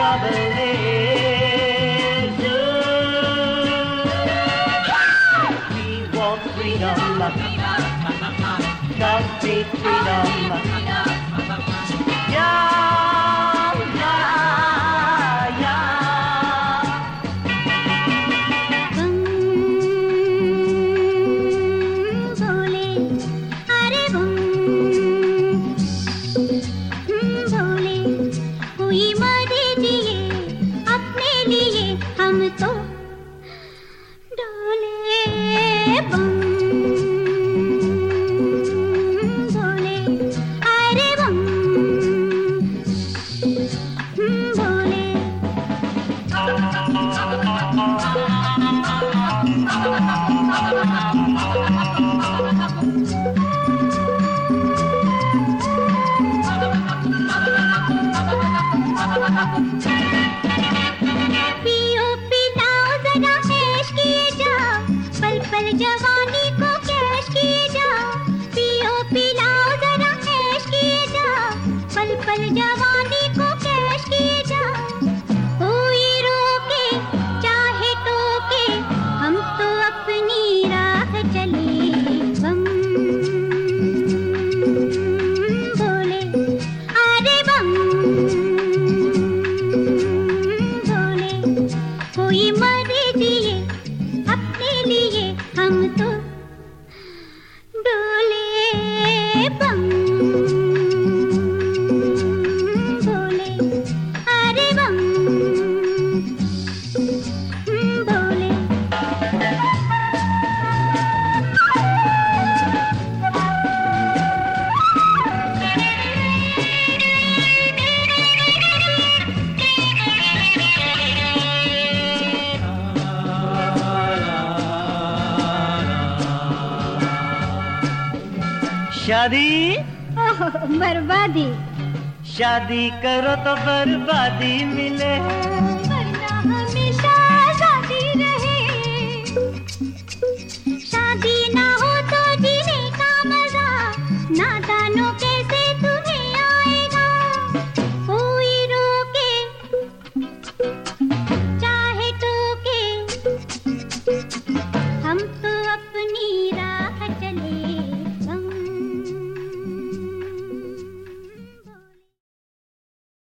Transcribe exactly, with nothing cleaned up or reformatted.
trouble is we want freedom, complete freedom. Yeah, yeah, yeah. बम भोले, अरे बम भोले, कोई मदद दिए अपने लिए हम तो डोले। बम भोले, अरे बम भोले। पियो पिलाओ जरा ऐश किए जाओ, पल पल जवानी को कैश किए जाओ। पियो पिलाओ जरा ऐश किए जाओ, पल पल जवानी को कैश किए जाओ। कोई रोके चाहे टोके, हम तो अपनी राह चले। बम भोले, अरे बम भोले, कोई मरे दिए अपने लिए हम तो डोले। बम भोले, अरे बम भोले। शादी बर्बादी। शादी करो तो बर्बादी मिले।